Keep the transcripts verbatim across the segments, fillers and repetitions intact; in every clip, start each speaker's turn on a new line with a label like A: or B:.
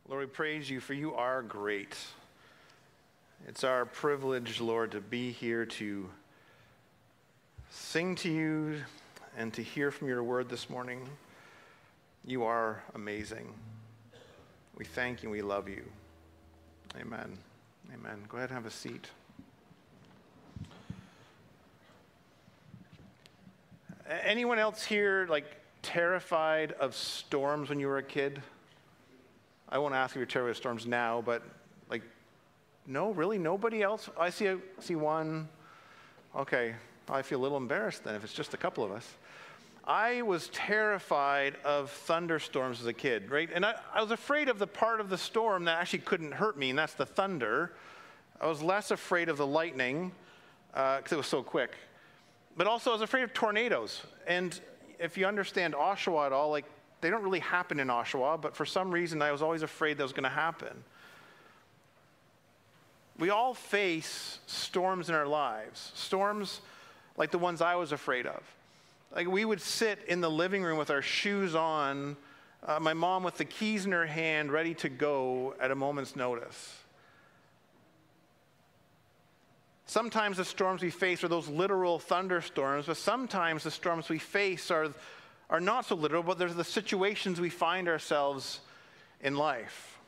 A: Lord, we praise you for you are great. It's our privilege, Lord, to be here to sing to you and to hear from your word this morning. You are amazing. We thank you and we love you. Amen. Amen. Go ahead and have a seat. Anyone else here, like, terrified of storms when you were a kid? I won't ask if you're terrified of storms now, but, like, no, really? Nobody else? I see, a, see one. Okay, I feel a little embarrassed then if it's just a couple of us. I was terrified of thunderstorms as a kid, right? And I, I was afraid of the part of the storm that actually couldn't hurt me, and that's the thunder. I was less afraid of the lightning because uh, it was so quick. But also I was afraid of tornadoes. And if you understand Oshawa at all, like, they don't really happen in Oshawa, but for some reason I was always afraid that was going to happen. We all face storms in our lives, storms like the ones I was afraid of. Like, we would sit in the living room with our shoes on, uh, my mom with the keys in her hand, ready to go at a moment's notice. Sometimes the storms we face are those literal thunderstorms, but sometimes the storms we face are, are not so literal, but there's the situations we find ourselves in life.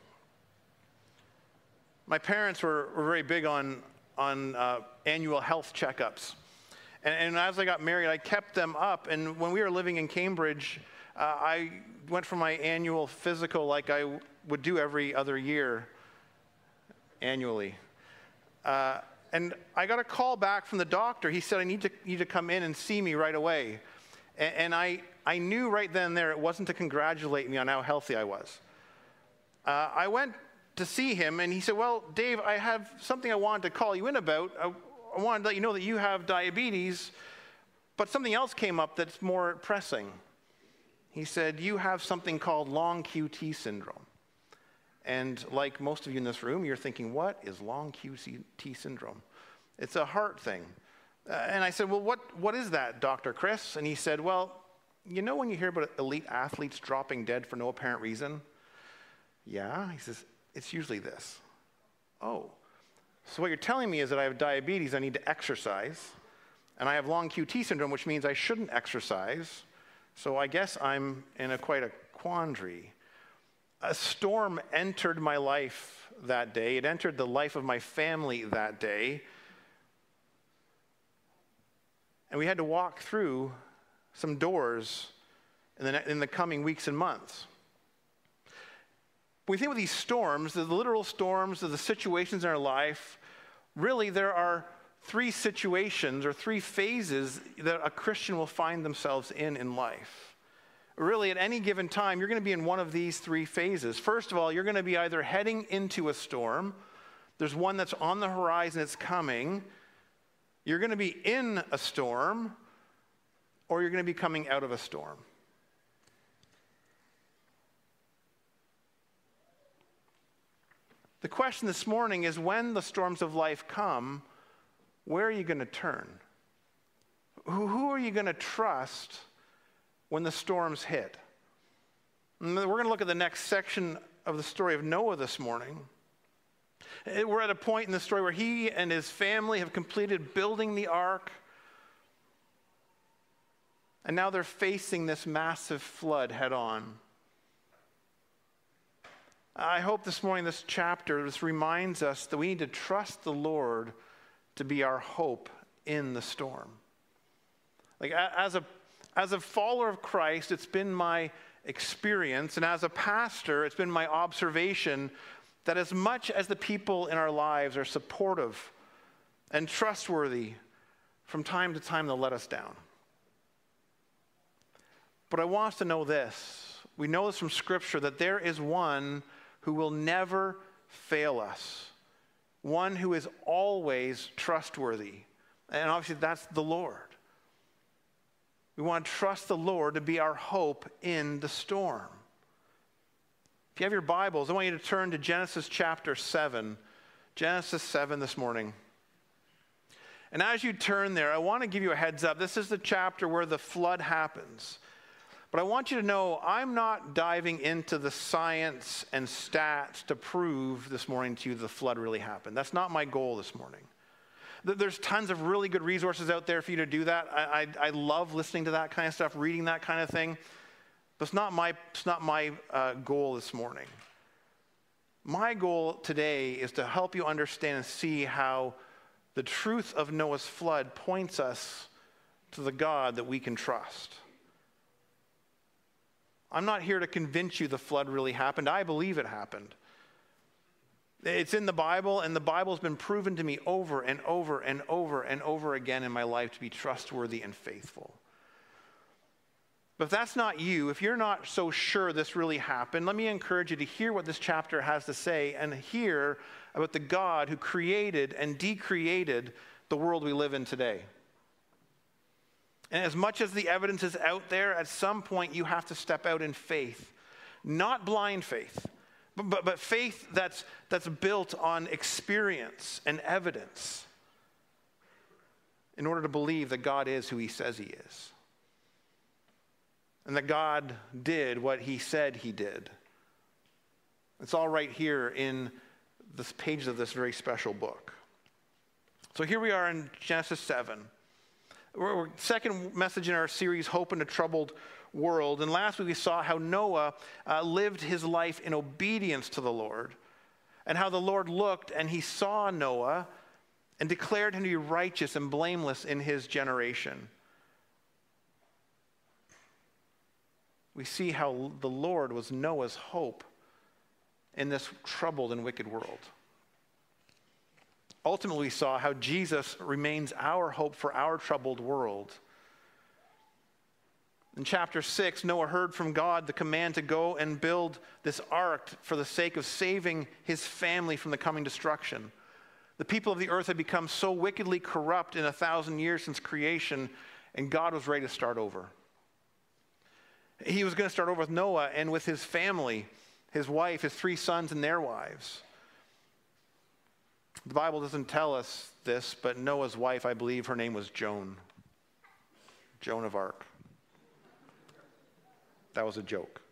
A: My parents were, were very big on, on uh, annual health checkups. And, and as I got married, I kept them up. And when we were living in Cambridge, uh, I went for my annual physical like I w- would do every other year annually. Uh, and I got a call back from the doctor. He said, I need to, need to come in and see me right away. And, and I, I knew right then and there it wasn't to congratulate me on how healthy I was. Uh, I went to see him, and he said, well, Dave, I have something I wanted to call you in about. I, I wanted to let you know that you have diabetes, but something else came up that's more pressing. He said, you have something called long Q T syndrome. And like most of you in this room, you're thinking, what is long Q T syndrome? It's a heart thing. Uh, and I said, well, what, what is that, Doctor Chris? And he said, well, you know when you hear about elite athletes dropping dead for no apparent reason? Yeah. He says, it's usually this. Oh. So what you're telling me is that I have diabetes, I need to exercise, and I have long Q T syndrome, which means I shouldn't exercise. So I guess I'm in a quite a quandary. A storm entered my life that day. It entered the life of my family that day. And we had to walk through some doors in the, in the coming weeks and months. When we think of these storms, the literal storms, the situations in our life, really there are three situations or three phases that a Christian will find themselves in in life. Really, at any given time, you're going to be in one of these three phases. First of all, you're going to be either heading into a storm. There's one that's on the horizon, it's coming. You're going to be in a storm, or you're going to be coming out of a storm. The question this morning is, when the storms of life come, where are you going to turn? Who, who are you going to trust when the storms hit? And we're going to look at the next section of the story of Noah this morning. We're at a point in the story where he and his family have completed building the ark, and now they're facing this massive flood head on. I hope this morning, this chapter, this reminds us that we need to trust the Lord to be our hope in the storm. Like, as a, as a follower of Christ, it's been my experience, and as a pastor, it's been my observation that as much as the people in our lives are supportive and trustworthy, from time to time they'll let us down. But I want us to know this. We know this from Scripture, that there is one who will never fail us, one who is always trustworthy. And obviously that's the Lord. We want to trust the Lord to be our hope in the storm. If you have your Bibles, I want you to turn to Genesis chapter seven. Genesis seven this morning. And as you turn there, I want to give you a heads up. This is the chapter where the flood happens. But I want you to know I'm not diving into the science and stats to prove this morning to you the flood really happened. That's not my goal this morning. There's tons of really good resources out there for you to do that. I, I, I love listening to that kind of stuff, reading that kind of thing. But it's not my, it's not my uh, goal this morning. My goal today is to help you understand and see how the truth of Noah's flood points us to the God that we can trust. I'm not here to convince you the flood really happened. I believe it happened. It's in the Bible, and the Bible's been proven to me over and over and over and over again in my life to be trustworthy and faithful. But if that's not you, if you're not so sure this really happened, let me encourage you to hear what this chapter has to say and hear about the God who created and decreated the world we live in today. And as much as the evidence is out there, at some point you have to step out in faith. Not blind faith, but, but, but faith that's, that's built on experience and evidence in order to believe that God is who he says he is. And that God did what he said he did. It's all right here in the pages of this very special book. So here we are in Genesis seven. We're, we're second message in our series, Hope in a Troubled World. And last week we saw how Noah uh, lived his life in obedience to the Lord. And how the Lord looked and he saw Noah and declared him to be righteous and blameless in his generation. We see how the Lord was Noah's hope in this troubled and wicked world. Ultimately, we saw how Jesus remains our hope for our troubled world. In chapter six, Noah heard from God the command to go and build this ark for the sake of saving his family from the coming destruction. The people of the earth had become so wickedly corrupt in a thousand years since creation, and God was ready to start over. He was going to start over with Noah and with his family, his wife, his three sons, and their wives. The Bible doesn't tell us this, but Noah's wife, I believe her name was Joan. Joan of Arc. That was a joke.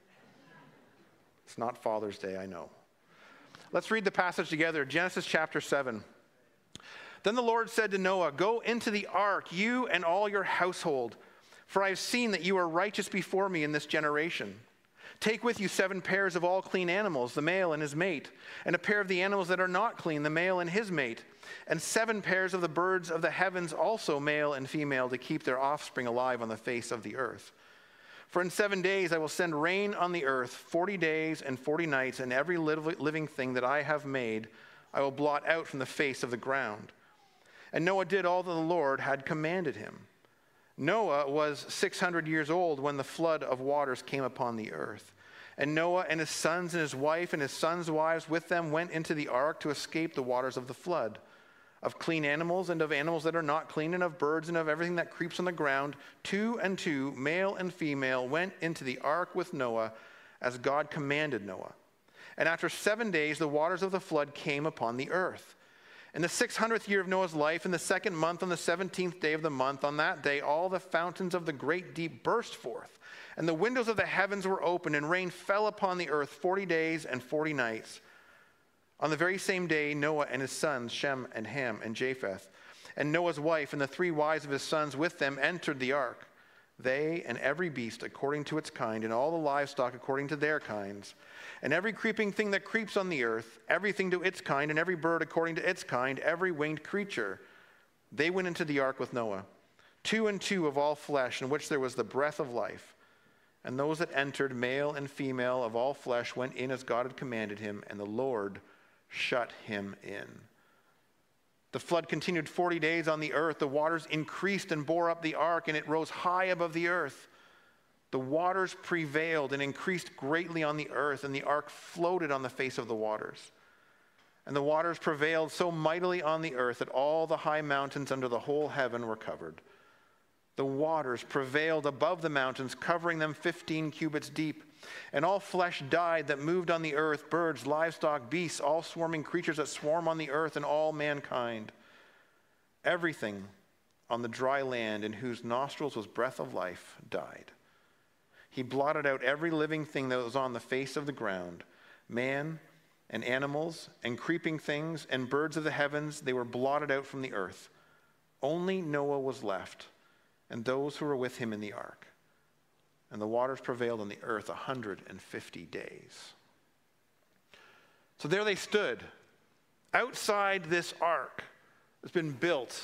A: It's not Father's Day, I know. Let's read the passage together. Genesis chapter seven. Then the Lord said to Noah, "Go into the ark, you and all your household, for I have seen that you are righteous before me in this generation. Take with you seven pairs of all clean animals, the male and his mate, and a pair of the animals that are not clean, the male and his mate, and seven pairs of the birds of the heavens, also male and female, to keep their offspring alive on the face of the earth. For in seven days I will send rain on the earth, forty days and forty nights, and every living thing that I have made I will blot out from the face of the ground." And Noah did all that the Lord had commanded him. Noah was six hundred years old when the flood of waters came upon the earth. And Noah and his sons and his wife and his sons' wives with them went into the ark to escape the waters of the flood. Of clean animals and of animals that are not clean, and of birds and of everything that creeps on the ground, two and two, male and female, went into the ark with Noah as God commanded Noah. And after seven days the waters of the flood came upon the earth. In the six hundredth year of Noah's life, in the second month, on the seventeenth day of the month, on that day, all the fountains of the great deep burst forth, and the windows of the heavens were opened, and rain fell upon the earth forty days and forty nights. On the very same day, Noah and his sons, Shem and Ham and Japheth, and Noah's wife and the three wives of his sons with them entered the ark, they and every beast according to its kind, and all the livestock according to their kinds, and every creeping thing that creeps on the earth, everything to its kind, and every bird according to its kind, every winged creature. They went into the ark with Noah, two and two of all flesh, in which there was the breath of life. And those that entered, male and female of all flesh, went in as God had commanded him, and the Lord shut him in. The flood continued forty days on the earth. The waters increased and bore up the ark, and it rose high above the earth. The waters prevailed and increased greatly on the earth, and the ark floated on the face of the waters. And the waters prevailed so mightily on the earth that all the high mountains under the whole heaven were covered. The waters prevailed above the mountains, covering them fifteen cubits deep. And all flesh died that moved on the earth, birds, livestock, beasts, all swarming creatures that swarm on the earth, and all mankind. Everything on the dry land in whose nostrils was breath of life died. He blotted out every living thing that was on the face of the ground, man and animals and creeping things and birds of the heavens. They were blotted out from the earth. Only Noah was left, and those who were with him in the ark. And the waters prevailed on the earth one hundred fifty days. So there they stood, outside this ark that's been built.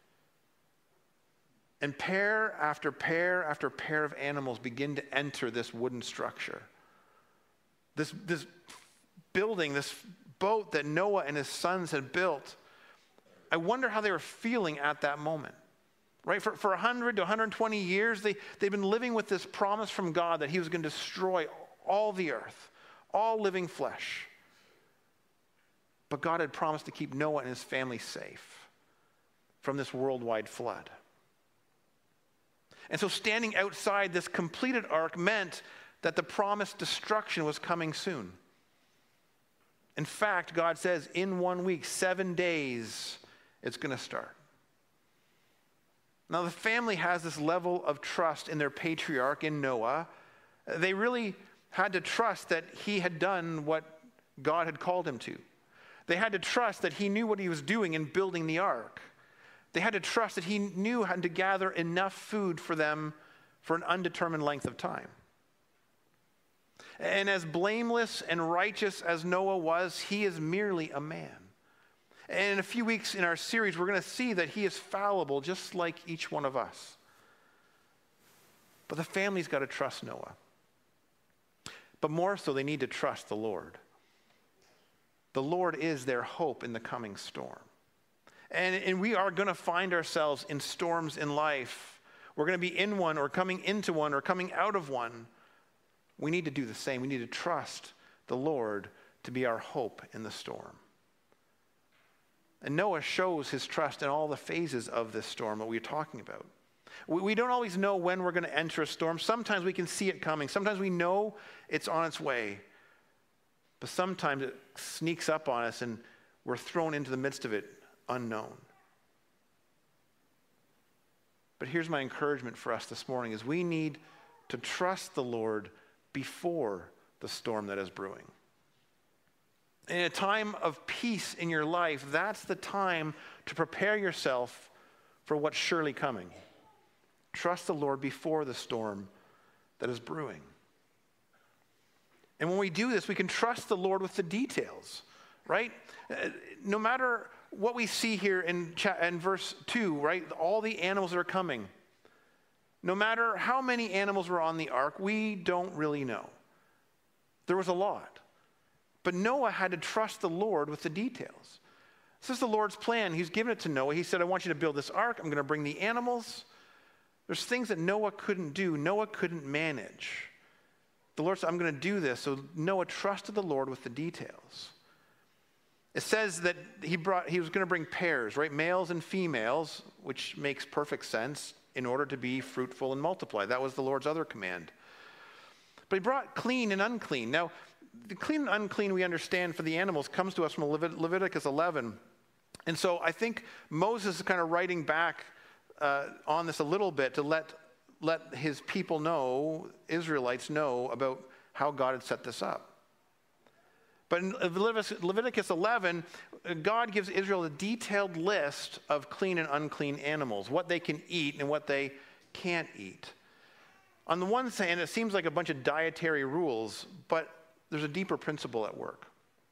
A: And pair after pair after pair of animals begin to enter this wooden structure. This, this building, this boat that Noah and his sons had built. I wonder how they were feeling at that moment. Right? For, for one hundred to one hundred twenty years, they, they've been living with this promise from God that he was going to destroy all the earth, all living flesh. But God had promised to keep Noah and his family safe from this worldwide flood. And so standing outside this completed ark meant that the promised destruction was coming soon. In fact, God says in one week, seven days, it's going to start. Now, the family has this level of trust in their patriarch, in Noah. They really had to trust that he had done what God had called him to. They had to trust that he knew what he was doing in building the ark. They had to trust that he knew how to gather enough food for them for an undetermined length of time. And as blameless and righteous as Noah was, he is merely a man. And in a few weeks in our series, we're going to see that he is fallible just like each one of us. But the family's got to trust Noah. But more so, they need to trust the Lord. The Lord is their hope in the coming storm. And, and we are going to find ourselves in storms in life. We're going to be in one or coming into one or coming out of one. We need to do the same. We need to trust the Lord to be our hope in the storm. And Noah shows his trust in all the phases of this storm that we're talking about. We, we don't always know when we're going to enter a storm. Sometimes we can see it coming. Sometimes we know it's on its way. But sometimes it sneaks up on us and we're thrown into the midst of it unknown. But here's my encouragement for us this morning is we need to trust the Lord before the storm that is brewing. In a time of peace in your life, that's the time to prepare yourself for what's surely coming. Trust the Lord before the storm that is brewing. And when we do this, we can trust the Lord with the details, right? No matter what we see here in, cha- in verse two, right? All the animals that are coming. No matter how many animals were on the ark, we don't really know. There was a lot. But Noah had to trust the Lord with the details. This is the Lord's plan. He's given it to Noah. He said, I want you to build this ark. I'm going to bring the animals. There's things that Noah couldn't do. Noah couldn't manage. The Lord said, I'm going to do this. So Noah trusted the Lord with the details. It says that he brought, he was going to bring pairs, right? Males and females, which makes perfect sense in order to be fruitful and multiply. That was the Lord's other command. But he brought clean and unclean. Now, the clean and unclean we understand for the animals comes to us from Levit- Leviticus eleven. And so I think Moses is kind of writing back uh, on this a little bit to let, let his people know, Israelites know, about how God had set this up. But in Leviticus, Leviticus eleven, God gives Israel a detailed list of clean and unclean animals, what they can eat and what they can't eat. On the one hand, it seems like a bunch of dietary rules, but there's a deeper principle at work.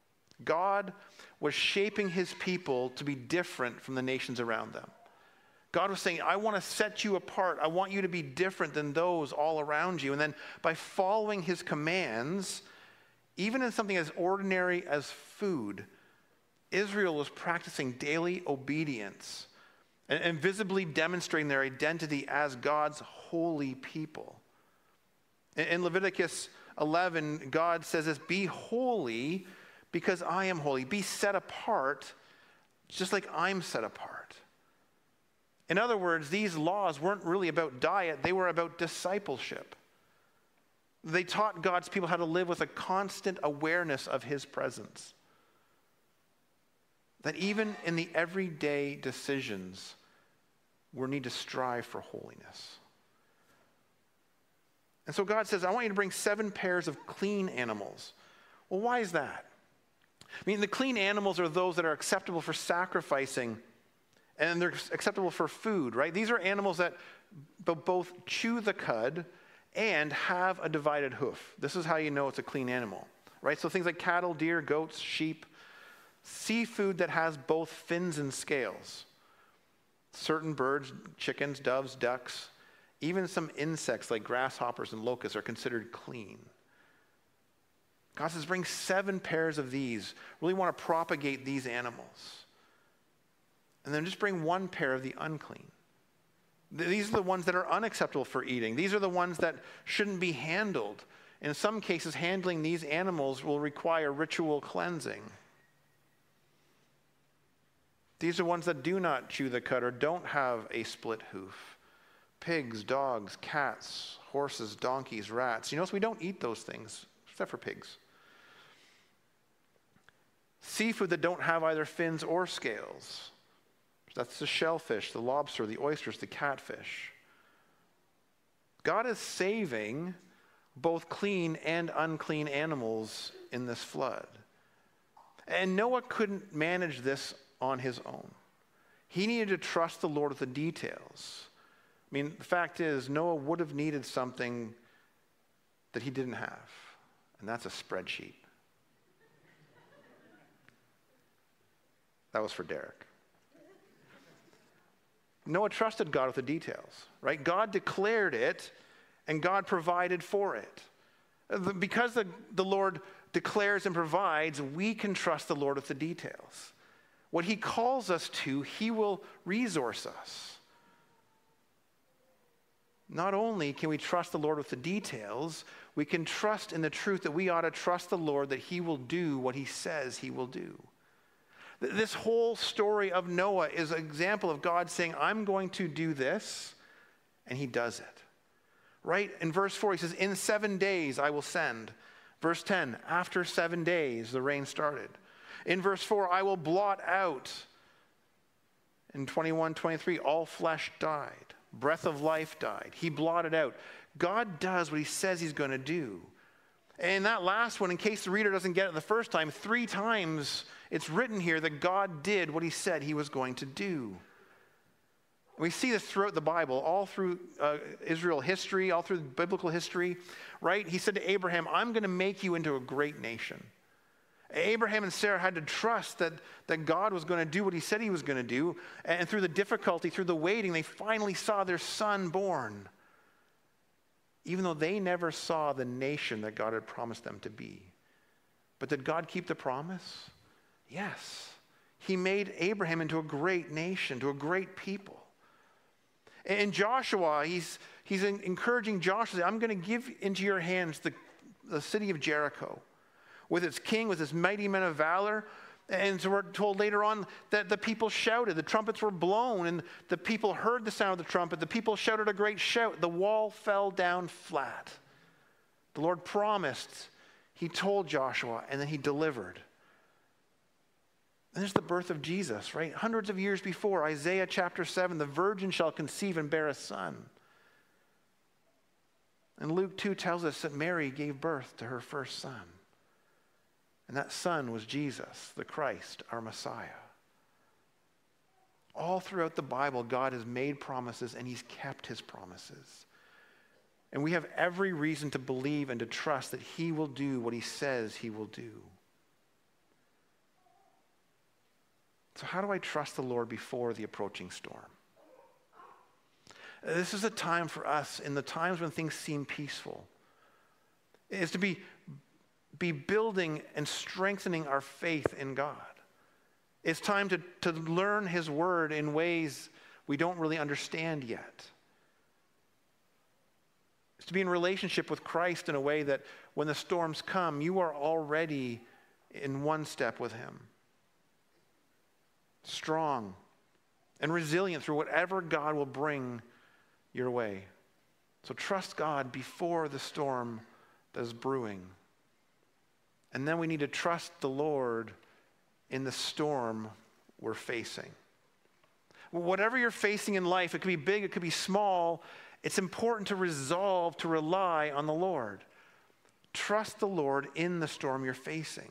A: God was shaping his people to be different from the nations around them. God was saying, I want to set you apart. I want you to be different than those all around you. And then by following his commands, even in something as ordinary as food, Israel was practicing daily obedience and, and visibly demonstrating their identity as God's holy people. In, in Leviticus eleven, God says this, be holy because I am holy. Be set apart just like I'm set apart. In other words, these laws weren't really about diet. They were about discipleship. They taught God's people how to live with a constant awareness of his presence. That even in the everyday decisions, we need to strive for holiness. And so God says, I want you to bring seven pairs of clean animals. Well, why is that? I mean, the clean animals are those that are acceptable for sacrificing, and they're acceptable for food, right? These are animals that b- both chew the cud and have a divided hoof. This is how you know it's a clean animal, right? So things like cattle, deer, goats, sheep, seafood that has both fins and scales. Certain birds, chickens, doves, ducks, even some insects like grasshoppers and locusts are considered clean. God says, bring seven pairs of these. Really want to propagate these animals. And then just bring one pair of the unclean. These are the ones that are unacceptable for eating. These are the ones that shouldn't be handled. In some cases, handling these animals will require ritual cleansing. These are ones that do not chew the cud or don't have a split hoof. Pigs, dogs, cats, horses, donkeys, rats. You notice we don't eat those things, except for pigs. Seafood that don't have either fins or scales. That's the shellfish, the lobster, the oysters, the catfish. God is saving both clean and unclean animals in this flood. And Noah couldn't manage this on his own. He needed to trust the Lord with the details. I mean, the fact is, Noah would have needed something that he didn't have, and that's a spreadsheet. That was for Derek. Noah trusted God with the details, right? God declared it, and God provided for it. Because the, the Lord declares and provides, we can trust the Lord with the details. What he calls us to, he will resource us. Not only can we trust the Lord with the details, we can trust in the truth that we ought to trust the Lord that he will do what he says he will do. This whole story of Noah is an example of God saying, I'm going to do this, and he does it. Right? In verse four, he says, in seven days I will send. Verse ten, after seven days the rain started. In verse four, I will blot out. In twenty-one, twenty-three, all flesh died. Breath of life died. He blotted out. God does what he says he's going to do. And that last one, in case the reader doesn't get it the first time, three times it's written here that God did what he said he was going to do. We see this throughout the Bible, all through uh, Israel history, all through biblical history, right? He said to Abraham, I'm going to make you into a great nation. Abraham and Sarah had to trust that, that God was going to do what he said he was going to do. And through the difficulty, through the waiting, they finally saw their son born. Even though they never saw the nation that God had promised them to be. But did God keep the promise? Yes. He made Abraham into a great nation, to a great people. In Joshua, he's, he's encouraging Joshua, I'm going to give into your hands the, the city of Jericho, with its king, with its mighty men of valor. And so we're told later on that the people shouted, the trumpets were blown, and the people heard the sound of the trumpet. The people shouted a great shout. The wall fell down flat. The Lord promised, he told Joshua, and then he delivered. And there's the birth of Jesus, right? Hundreds of years before, Isaiah chapter seven, the virgin shall conceive and bear a son. And Luke two tells us that Mary gave birth to her first son. And that son was Jesus, the Christ, our Messiah. All throughout the Bible, God has made promises and he's kept his promises. And we have every reason to believe and to trust that he will do what he says he will do. So how do I trust the Lord before the approaching storm? This is a time for us, in the times when things seem peaceful, is to be be building and strengthening our faith in God. It's time to, to learn his word in ways we don't really understand yet. It's to be in relationship with Christ in a way that when the storms come, you are already in one step with him. Strong and resilient through whatever God will bring your way. So trust God before the storm that is brewing. And then we need to trust the Lord in the storm we're facing. Whatever you're facing in life, it could be big, it could be small, It's important to resolve to rely on the Lord. Trust the Lord in the storm you're facing.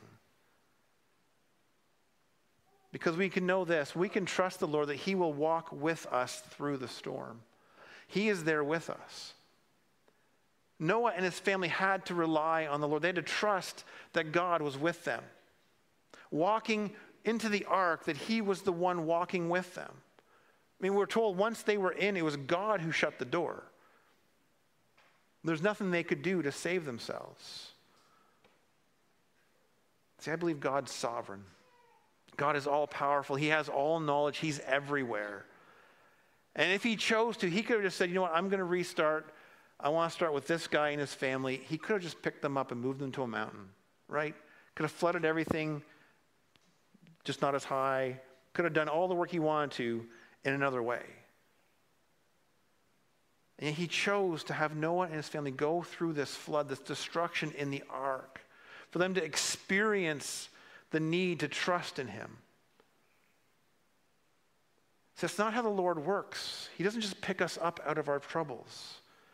A: Because we can know this, we can trust the Lord that he will walk with us through the storm. He is there with us. Noah and his family had to rely on the Lord. They had to trust that God was with them. Walking into the ark, that he was the one walking with them. I mean, we're told once they were in, it was God who shut the door. There's nothing they could do to save themselves. See, I believe God's sovereign. God is all-powerful. He has all knowledge. He's everywhere. And if he chose to, he could have just said, you know what, I'm going to restart. I want to start with this guy and his family. He could have just picked them up and moved them to a mountain, right? Could have flooded everything, just not as high. Could have done all the work he wanted to in another way. And he chose to have Noah and his family go through this flood, this destruction in the ark, for them to experience the need to trust in him. So that's not how the Lord works. He doesn't just pick us up out of our troubles.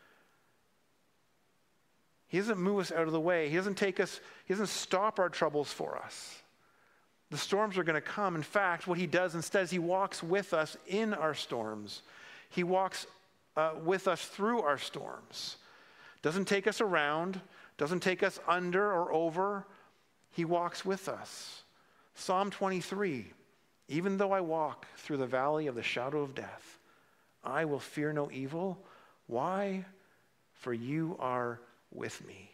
A: He doesn't move us out of the way. He doesn't take us, he doesn't stop our troubles for us. The storms are going to come. In fact, what he does instead is he walks with us in our storms. He walks uh, with us through our storms. Doesn't take us around, doesn't take us under or over. He walks with us. Psalm twenty-three, even though I walk through the valley of the shadow of death, I will fear no evil. Why? For you are with me.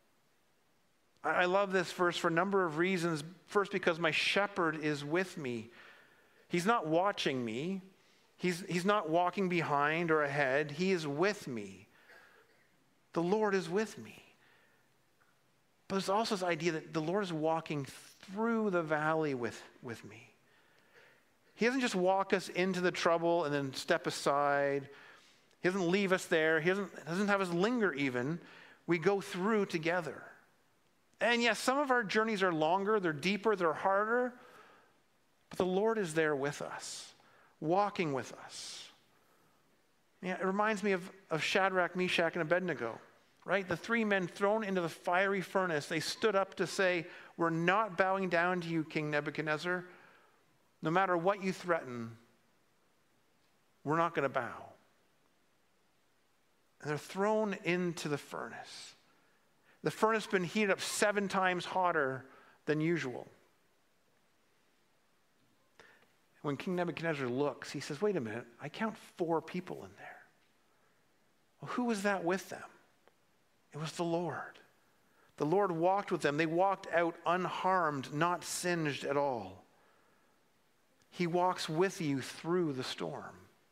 A: I love this verse for a number of reasons. First, because my shepherd is with me. He's not watching me. He's, he's not walking behind or ahead. He is with me. The Lord is with me. But there's also this idea that the Lord is walking through the valley with, with me. He doesn't just walk us into the trouble and then step aside. He doesn't leave us there. He doesn't, doesn't have us linger even. We go through together. And yes, some of our journeys are longer, they're deeper, they're harder. But the Lord is there with us, walking with us. Yeah, it reminds me of, of Shadrach, Meshach, and Abednego. Right? The three men thrown into the fiery furnace, they stood up to say, we're not bowing down to you, King Nebuchadnezzar. No matter what you threaten, we're not going to bow. And they're thrown into the furnace. The furnace has been heated up seven times hotter than usual. When King Nebuchadnezzar looks, he says, wait a minute, I count four people in there. Well, who was that with them? It was the Lord. The Lord walked with them. They walked out unharmed, not singed at all. He walks with you through the storm.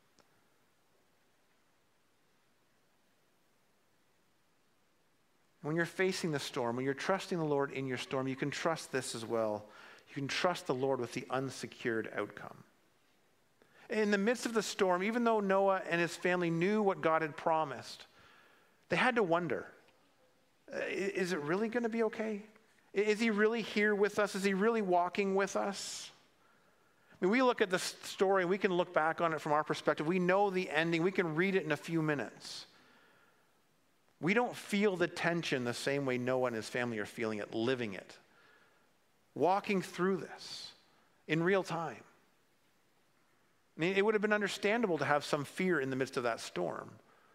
A: When you're facing the storm, when you're trusting the Lord in your storm, you can trust this as well. You can trust the Lord with the unsecured outcome. In the midst of the storm, even though Noah and his family knew what God had promised, they had to wonder, is it really going to be okay? Is he really here with us? Is he really walking with us? I mean, we look at the story and we can look back on it from our perspective. We know the ending. We can read it in a few minutes. We don't feel the tension the same way Noah and his family are feeling it, living it, walking through this in real time. I mean, it would have been understandable to have some fear in the midst of that storm.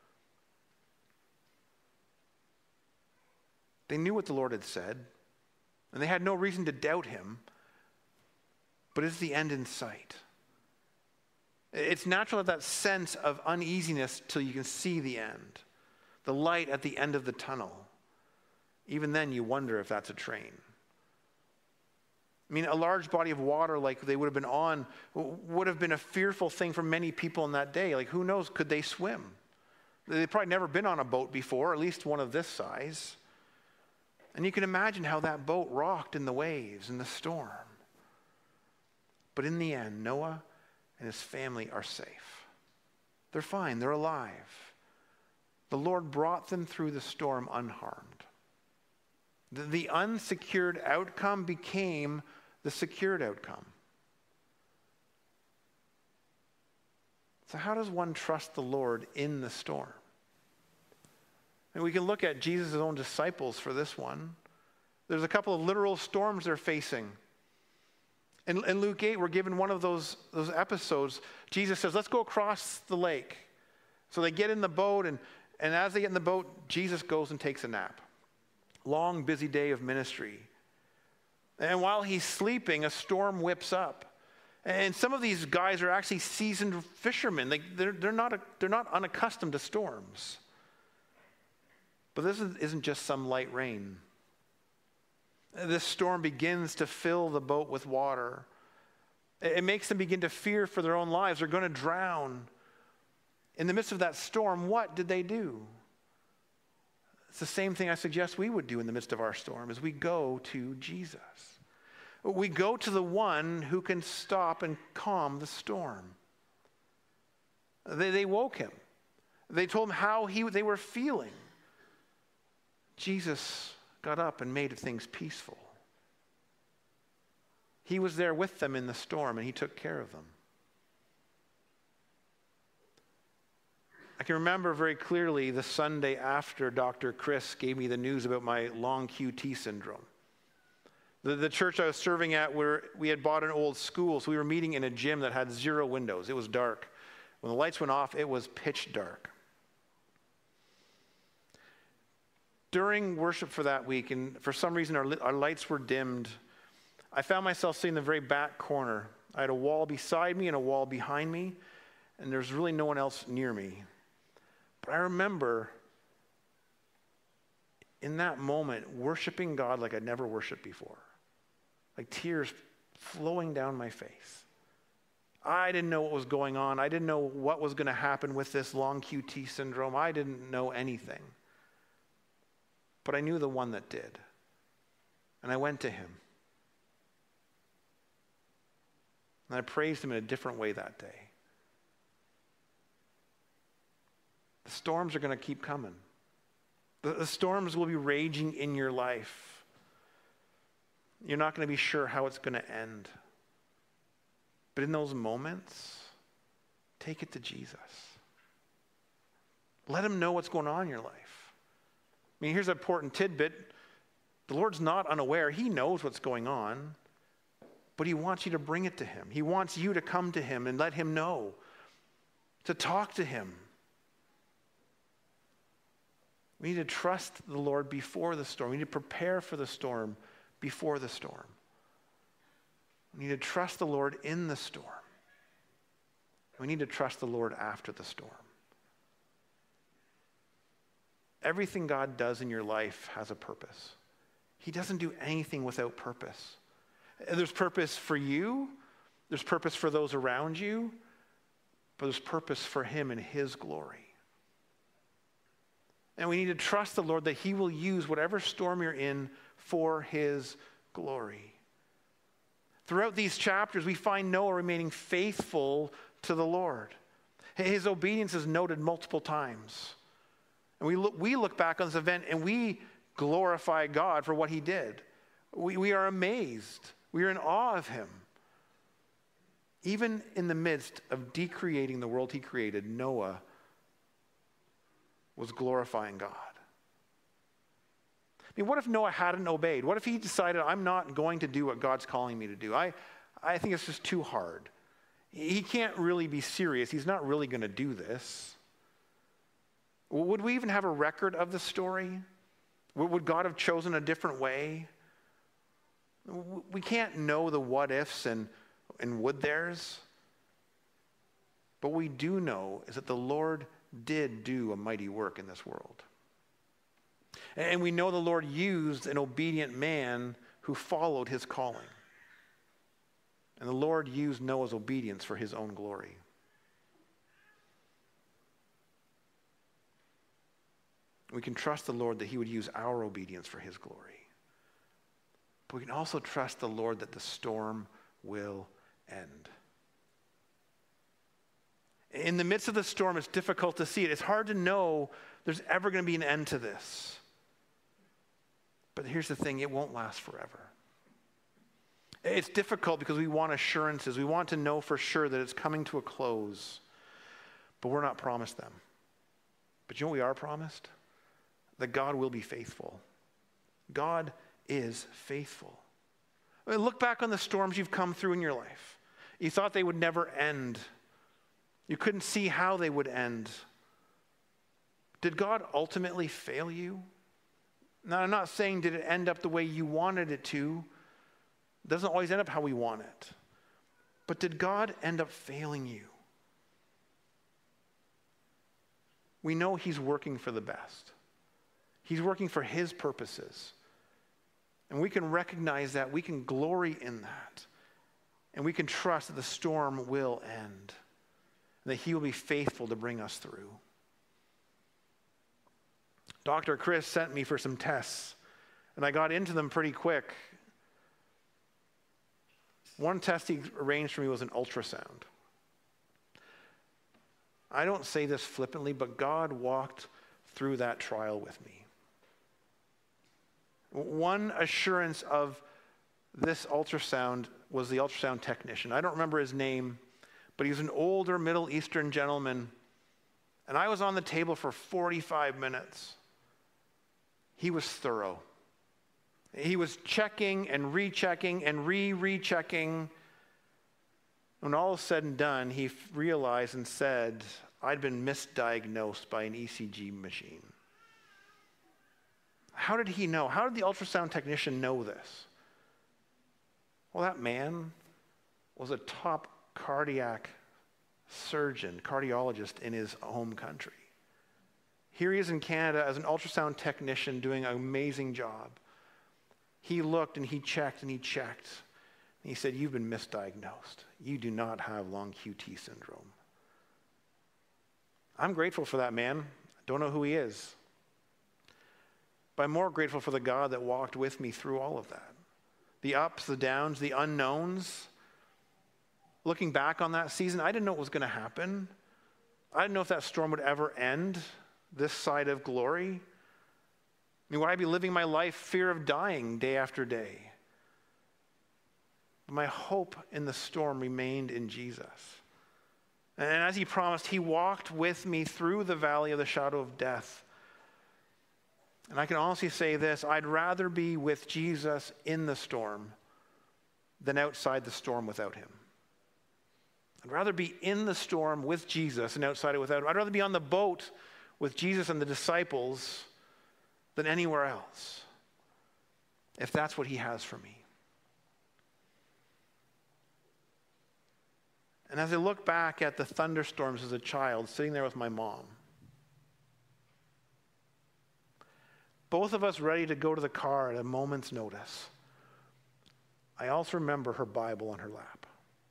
A: They knew what the Lord had said, and they had no reason to doubt him, but is the end in sight? It's natural to have that sense of uneasiness till you can see the end, the light at the end of the tunnel. Even then, you wonder if that's a train. I mean, a large body of water like they would have been on would have been a fearful thing for many people in that day. Like, who knows, could they swim? They've probably never been on a boat before, at least one of this size. And you can imagine how that boat rocked in the waves, in the storm. But in the end, Noah and his family are safe. They're fine, they're alive. The Lord brought them through the storm unharmed. The, the unsecured outcome became the secured outcome. So how does one trust the Lord in the storm? And we can look at Jesus' own disciples for this one. There's a couple of literal storms they're facing. In, in Luke eight, we're given one of those, those episodes. Jesus says, let's go across the lake. So they get in the boat, and, and as they get in the boat, Jesus goes and takes a nap. Long, busy day of ministry. And while he's sleeping, a storm whips up. And some of these guys are actually seasoned fishermen. They, they're, they're, not, a, they're not unaccustomed to storms. But this isn't just some light rain. This storm begins to fill the boat with water. It makes them begin to fear for their own lives. They're going to drown. In the midst of that storm, what did they do? It's the same thing I suggest we would do in the midst of our storm, is we go to Jesus. We go to the one who can stop and calm the storm. They, they woke him. They told him how he, they were feeling. Jesus got up and made things peaceful. He was there with them in the storm, and he took care of them. I can remember very clearly the Sunday after Doctor Chris gave me the news about my long Q T syndrome. The, the church I was serving at, where we had bought an old school, so we were meeting in a gym that had zero windows. It was dark. When the lights went off, it was pitch dark. During worship for that week, and for some reason our, our lights were dimmed, I found myself sitting in the very back corner. I had a wall beside me and a wall behind me, and there's really no one else near me. But I remember in that moment worshiping God like I'd never worshiped before. Like tears flowing down my face. I didn't know what was going on. I didn't know what was going to happen with this long Q T syndrome. I didn't know anything. But I knew the one that did. And I went to him. And I praised him in a different way that day. The storms are going to keep coming. The, the storms will be raging in your life. You're not going to be sure how it's going to end. But in those moments, take it to Jesus. Let him know what's going on in your life. I mean, here's an important tidbit. The Lord's not unaware. He knows what's going on, but he wants you to bring it to him. He wants you to come to him and let him know, to talk to him. We need to trust the Lord before the storm. We need to prepare for the storm before the storm. We need to trust the Lord in the storm. We need to trust the Lord after the storm. Everything God does in your life has a purpose. He doesn't do anything without purpose. There's purpose for you. There's purpose for those around you. But there's purpose for him and his glory. And we need to trust the Lord that he will use whatever storm you're in for his glory. Throughout these chapters, we find Noah remaining faithful to the Lord. His obedience is noted multiple times. And we look, we look back on this event and we glorify God for what he did. We, we are amazed. We are in awe of him. Even in the midst of decreating the world he created, Noah was glorifying God. I mean, what if Noah hadn't obeyed? What if he decided, I'm not going to do what God's calling me to do? I, I think it's just too hard. He can't really be serious. He's not really going to do this. Would we even have a record of the story? Would God have chosen a different way? We can't know the what ifs and, and would there's. But what we do know is that the Lord did do a mighty work in this world. And we know the Lord used an obedient man who followed his calling. And the Lord used Noah's obedience for his own glory. We can trust the Lord that he would use our obedience for his glory. But we can also trust the Lord that the storm will end. In the midst of the storm, it's difficult to see it. It's hard to know there's ever going to be an end to this. But here's the thing, it won't last forever. It's difficult because we want assurances. We want to know for sure that it's coming to a close. But we're not promised them. But you know what we are promised? that God will be faithful. God is faithful. I mean, look back on the storms you've come through in your life. You thought they would never end. You couldn't see how they would end. Did God ultimately fail you? Now, I'm not saying did it end up the way you wanted it to. It doesn't always end up how we want it. But did God end up failing you? We know he's working for the best. He's working for his purposes. And we can recognize that. We can glory in that. And we can trust that the storm will end. And that he will be faithful to bring us through. Doctor Chris sent me for some tests. And I got into them pretty quick. One test he arranged for me was an ultrasound. I don't say this flippantly, but God walked through that trial with me. One assurance of this ultrasound was the ultrasound technician. I don't remember his name, but he was an older Middle Eastern gentleman. And I was on the table for forty-five minutes. He was thorough. He was checking and rechecking and re-rechecking. When all is said and done, he realized and said, I'd been misdiagnosed by an E C G machine. How did he know? How did the ultrasound technician know this? Well, that man was a top cardiac surgeon, cardiologist in his home country. Here he is in Canada as an ultrasound technician doing an amazing job. He looked and he checked and he checked. And he said, you've been misdiagnosed. You do not have long Q T syndrome. I'm grateful for that man. I don't know who he is. But I'm more grateful for the God that walked with me through all of that. The ups, the downs, the unknowns. Looking back on that season, I didn't know what was going to happen. I didn't know if that storm would ever end this side of glory. I mean, would I be living my life fear of dying day after day? But my hope in the storm remained in Jesus. And as he promised, he walked with me through the valley of the shadow of death. And I can honestly say this, I'd rather be with Jesus in the storm than outside the storm without him. I'd rather be in the storm with Jesus than outside it without him. I'd rather be on the boat with Jesus and the disciples than anywhere else, if that's what he has for me. And as I look back at the thunderstorms as a child, sitting there with my mom, both of us ready to go to the car at a moment's notice, I also remember her Bible on her lap.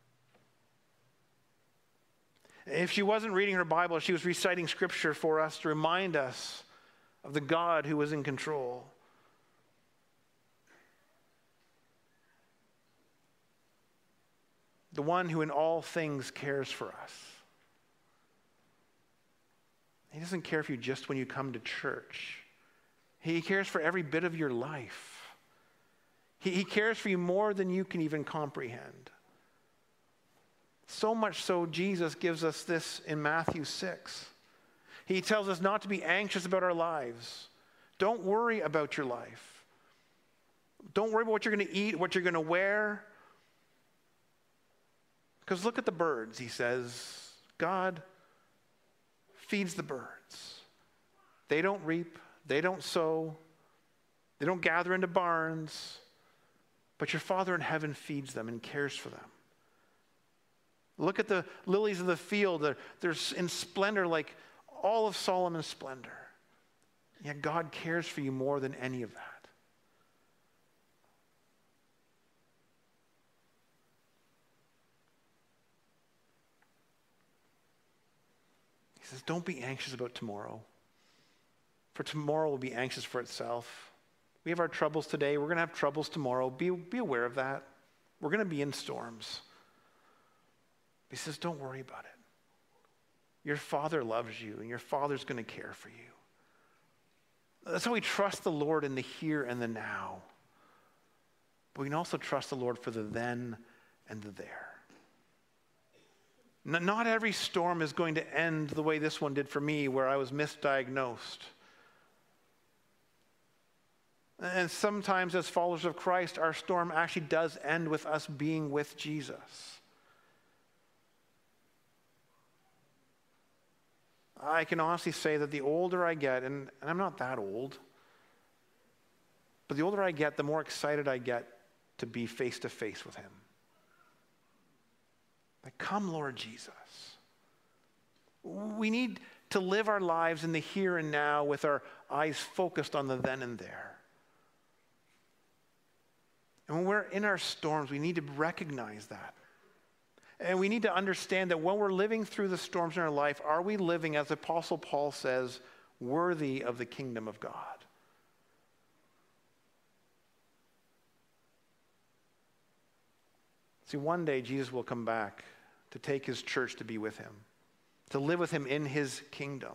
A: If she wasn't reading her Bible, she was reciting scripture for us to remind us of the God who was in control. The one who in all things cares for us. He doesn't care for you just when you come to church. He cares for every bit of your life. He, he cares for you more than you can even comprehend. So much so, Jesus gives us this in Matthew six. He tells us not to be anxious about our lives. Don't worry about your life. Don't worry about what you're going to eat, what you're going to wear. Because look at the birds, he says. God feeds the birds. They don't reap. They don't sow. They don't gather into barns. But your Father in heaven feeds them and cares for them. Look at the lilies of the field. They're, they're in splendor like all of Solomon's splendor. Yet God cares for you more than any of that. He says, don't be anxious about tomorrow. For tomorrow will be anxious for itself. We have our troubles today. We're going to have troubles tomorrow. Be, be aware of that. We're going to be in storms. He says, don't worry about it. Your Father loves you, and your Father's going to care for you. That's how we trust the Lord in the here and the now. But we can also trust the Lord for the then and the there. Not every storm is going to end the way this one did for me, where I was misdiagnosed. And sometimes as followers of Christ, our storm actually does end with us being with Jesus. I can honestly say that the older I get, and, and I'm not that old, but the older I get, the more excited I get to be face to face with him. Like, come, Lord Jesus. We need to live our lives in the here and now with our eyes focused on the then and there. And when we're in our storms, we need to recognize that. And we need to understand that when we're living through the storms in our life, are we living, as Apostle Paul says, worthy of the kingdom of God? See, one day Jesus will come back to take his church to be with him, to live with him in his kingdom.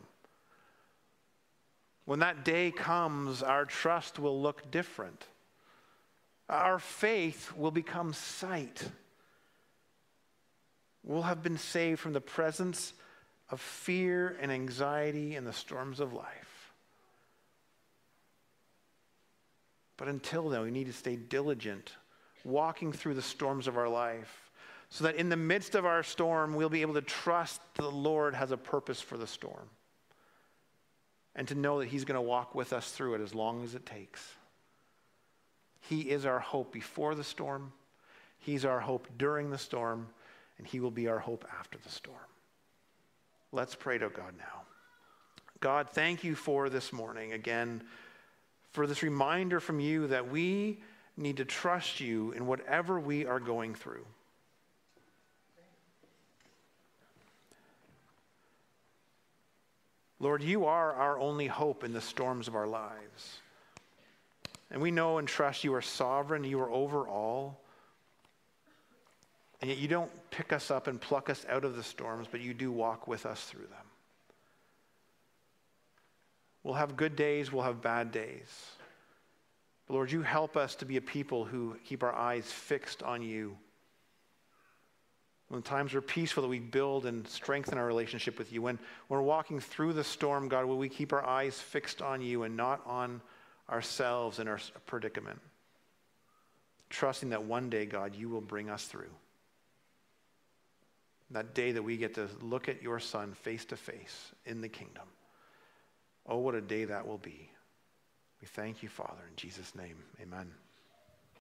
A: When that day comes, our trust will look different. Our faith will become sight. We'll have been saved from the presence of fear and anxiety in the storms of life. But until then, we need to stay diligent, walking through the storms of our life, so that in the midst of our storm, we'll be able to trust the Lord has a purpose for the storm, and to know that he's going to walk with us through it as long as it takes. He is our hope before the storm. He's our hope during the storm. And he will be our hope after the storm. Let's pray to God now. God, thank you for this morning again, for this reminder from you that we need to trust you in whatever we are going through. Lord, you are our only hope in the storms of our lives. And we know and trust you are sovereign, you are over all. And yet you don't pick us up and pluck us out of the storms, but you do walk with us through them. We'll have good days, we'll have bad days. But Lord, you help us to be a people who keep our eyes fixed on you. When times are peaceful, that we build and strengthen our relationship with you. When we're walking through the storm, God, will we keep our eyes fixed on you and not on ourselves and our predicament? Trusting that one day, God, you will bring us through. That day that we get to look at your Son face to face in the kingdom. Oh, what a day that will be. We thank you, Father, in Jesus' name. Amen.